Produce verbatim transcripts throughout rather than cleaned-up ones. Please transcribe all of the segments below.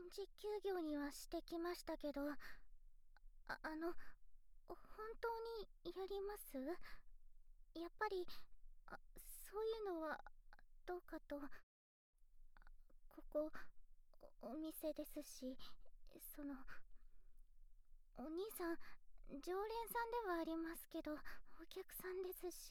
臨時休業にはしてきましたけど、あ、あの、本当にやります？やっぱり、あ、そういうのはどうかと。ここ、おお店ですし、その、お兄さん、常連さんではありますけど、お客さんですし。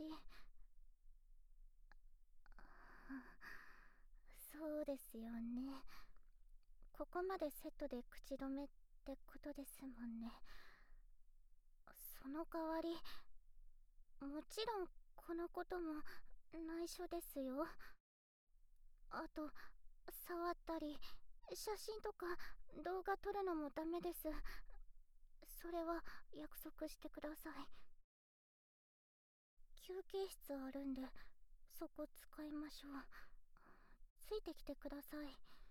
そうですよね。ここまでセットで口止めってことですもんね。その代わり、もちろんこのことも内緒ですよ。あと、触ったり写真とか動画撮るのもダメです。それは約束してください。休憩室あるんで、そこ使いましょう。ついてきてください。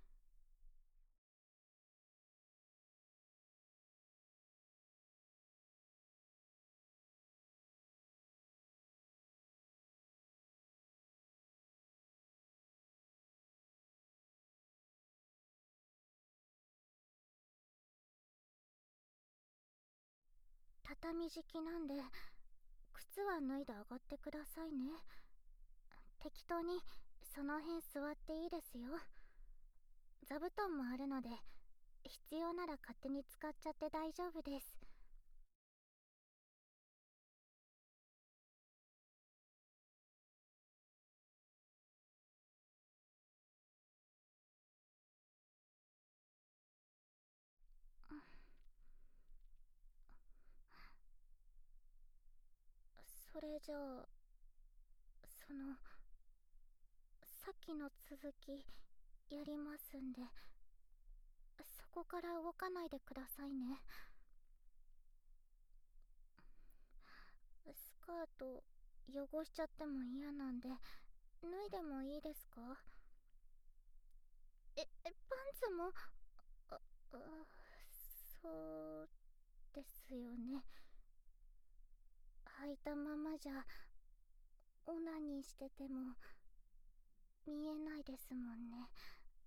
畳敷きなんで、靴は脱いで上がってくださいね。適当にその辺座っていいですよ。座布団もあるので、必要なら勝手に使っちゃって大丈夫です。それじゃあ、その、さっきの続きやりますんで、そこから動かないでくださいね。スカート汚しちゃっても嫌なんで、脱いでもいいですか？え、えパンツも、あ、あ、そうですよね。履いたままじゃ、オナニーしてても見えないですもんね。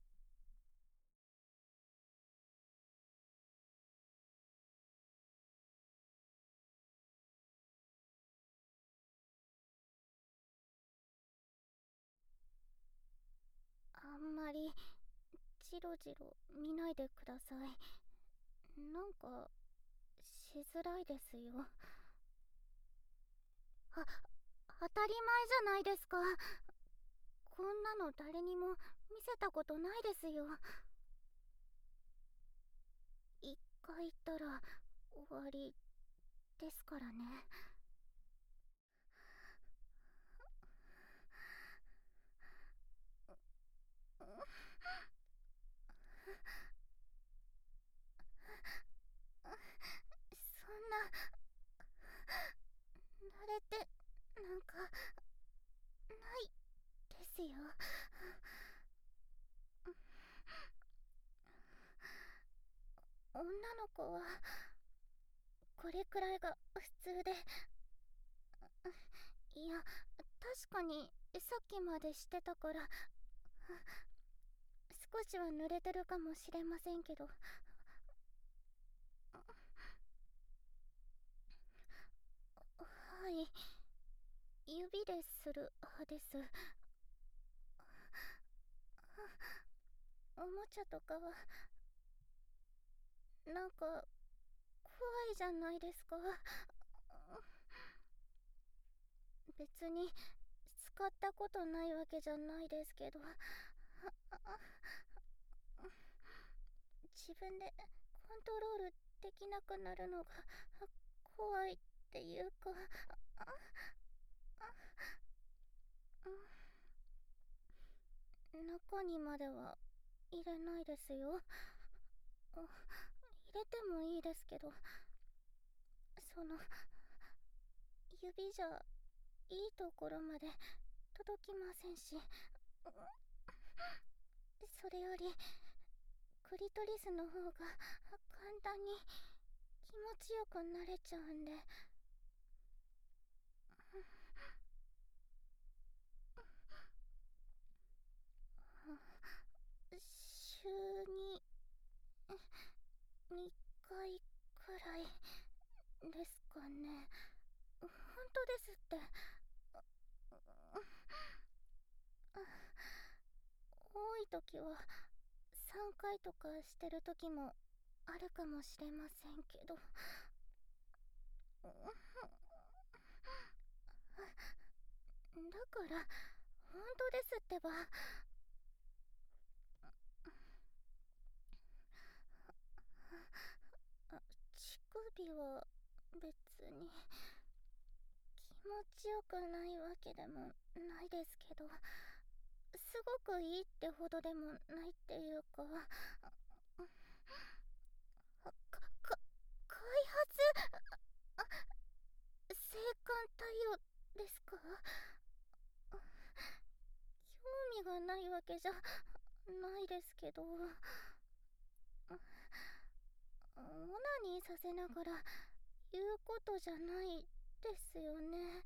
あんまりジロジロ見ないでください。なんかしづらいですよ。あ、当たり前じゃないですか。こんなの誰にも見せたことないですよ。一回言ったら終わりですからね。そんな、慣れてなんかないですよ。女の子はこれくらいが普通で、いや、確かにさっきまでしてたから、少しは濡れてるかもしれませんけど。はい、指でする派です。おもちゃとかはなんか怖いじゃないですか。別に使ったことないわけじゃないですけど、自分でコントロールできなくなるのが怖いっていうか、中にまでは入れないですよ。入れてもいいですけど、その指じゃいいところまで届きませんし、それよりクリトリスの方が簡単に気持ちよくなれちゃうんで。週にいですかね。本当ですって。多い時はさんかいとかしてる時もあるかもしれませんけど、だから本当ですってば。乳首は別に気持ちよくないわけでもないですけど、すごくいいってほどでもないっていうか、かか開発性感帯をですか？興味がないわけじゃないですけど、オナニーさせながら言うことじゃないですよね。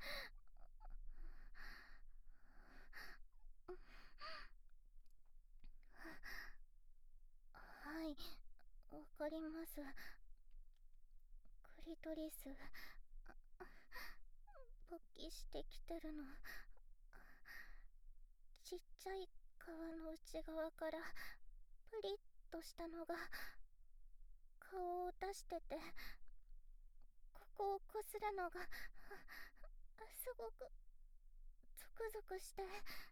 はい、わかります。クリトリス勃起してきてるの。ちっちゃい皮の内側からプリッとしたのが顔を出してて、ここをこするのがすごくゾクゾクして、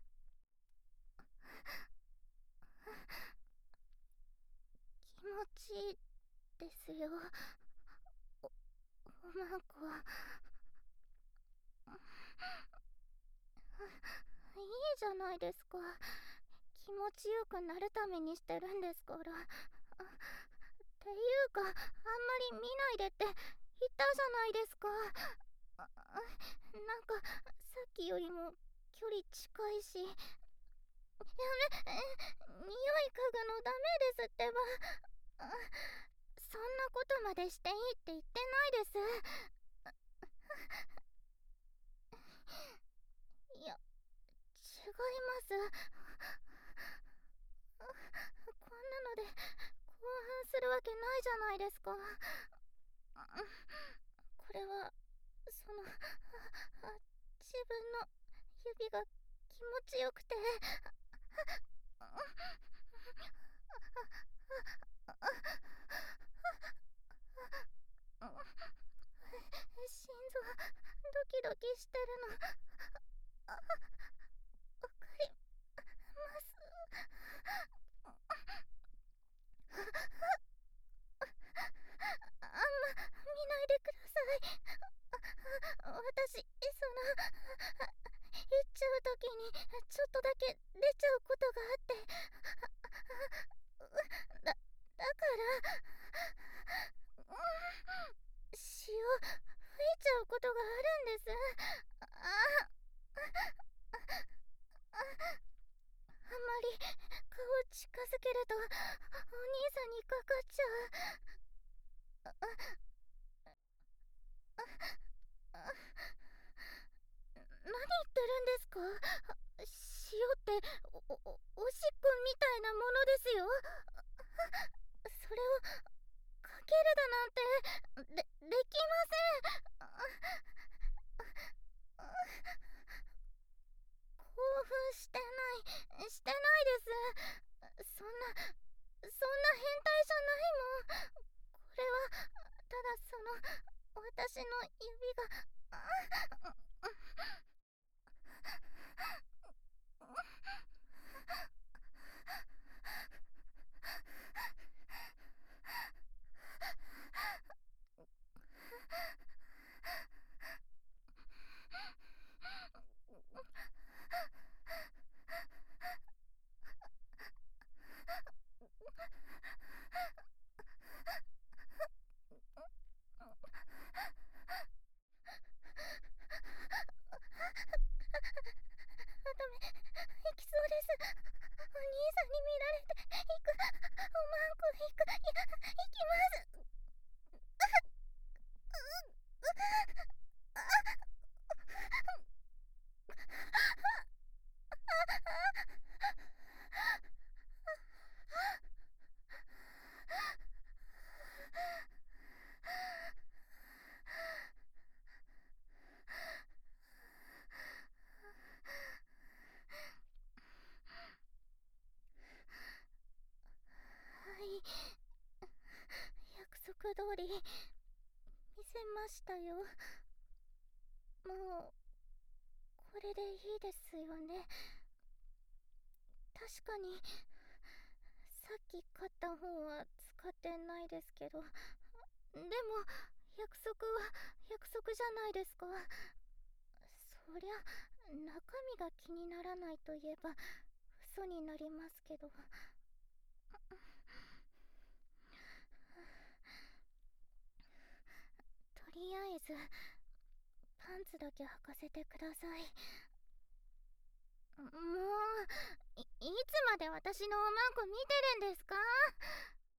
気持ちいいですよ。お、おまんこは。いいじゃないですか。気持ちよくなるためにしてるんですから。っていうか、あんまり見ないでって言ったじゃないですか。なんかさっきよりも距離近いし。やめ、匂い嗅ぐのダメですってば。そんなことまでしていいって言ってないです。いや、違います。こんなので興奮するわけないじゃないですか。これはその自分の指が気持ちよくて、心臓ドキドキしてるのわかります。あんま見ないでください。私、その行っちゃう時にちょっとだけ出ちゃうことがあって、だ、だから血を吹いちゃうことがあるんです。あああんまり顔近づけるとお兄さんにかかっちゃう。あああ何言ってるんですか？塩ってお、お、おしっこみたいなものですよ。それをかけるだなんてで、できません。興奮してない、してないです。そんな、そんな変態じゃないもん。これはただその私の指がダメ、行きそうです。お兄さんに見られて行く。おまんこ行く。いや、行きます。 フ通り見せましたよ。もうこれでいいですよね。確かにさっき買った本は使ってないですけど、でも約束は約束じゃないですか。そりゃ中身が気にならないといえば嘘になりますけど。とりあえずパンツだけ履かせてください。もう い, いつまで私のおまんこ見てるんですか？